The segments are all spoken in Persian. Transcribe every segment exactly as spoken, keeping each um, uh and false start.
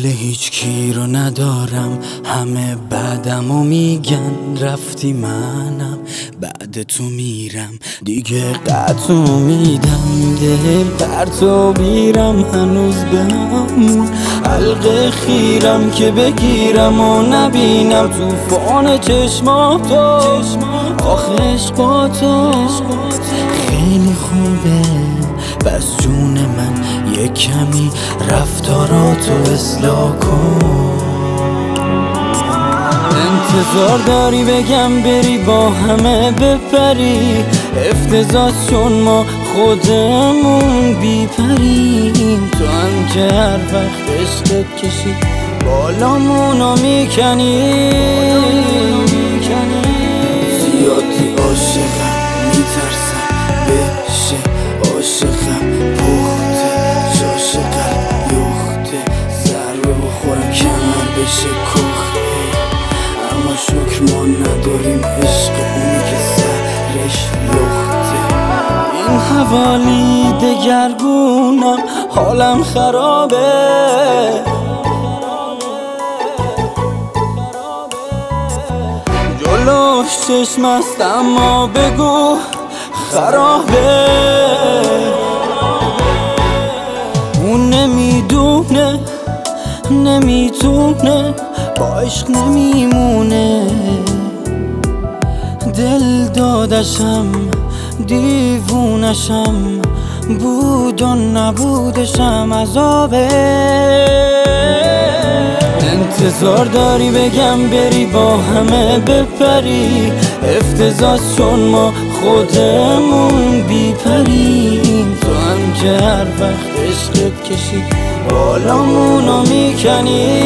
حال هیچ کی رو ندارم، همه بعدمو میگن رفتی، منم بعد تو میرم دیگه قطع میدم، دل پرتو بیرم هنوز به همون حلقه خیرم که بگیرم و نبینم توفان چشماتو، آخش با تو خیلی خوبه. پس جون من یک کمی رفتاراتو اصلاح کن. انتظار داری بگم بری با همه بپری، افتضاح چون ما خودمون بیپریم. تو هم که هر وقت عشقت کشی بالامونو میکنی، زیادی عاشقم میترسم بشه عاشقم، پخته جاش قلب یخته، ضربه بخورم کمر بشه کخته. اما شکر ما نداریم عشق اونی که سرش لخته. این حوالی دگرگونم حالم خرابه، جلوش چشم است اما بگو خرابه. اون نمیدونه نمیتونه با عشق نمیمونه، دل دادشم دیوونشم، بود و نبودشم عذابه. انتظار داری بگم بری با همه بپری، افتضاح چون ما خودمون بیپریم. تو هم که هر وقت عشقت کشی بالامونو میکنی.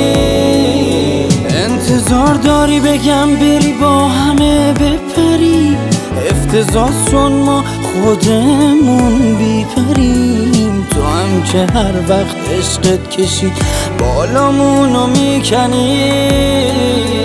انتظار داری بگم بری با همه بپری، افتضاح چون ما خودمون بیپریم. تو هم که هر وقت عشقت کشی بالامونو میکنی.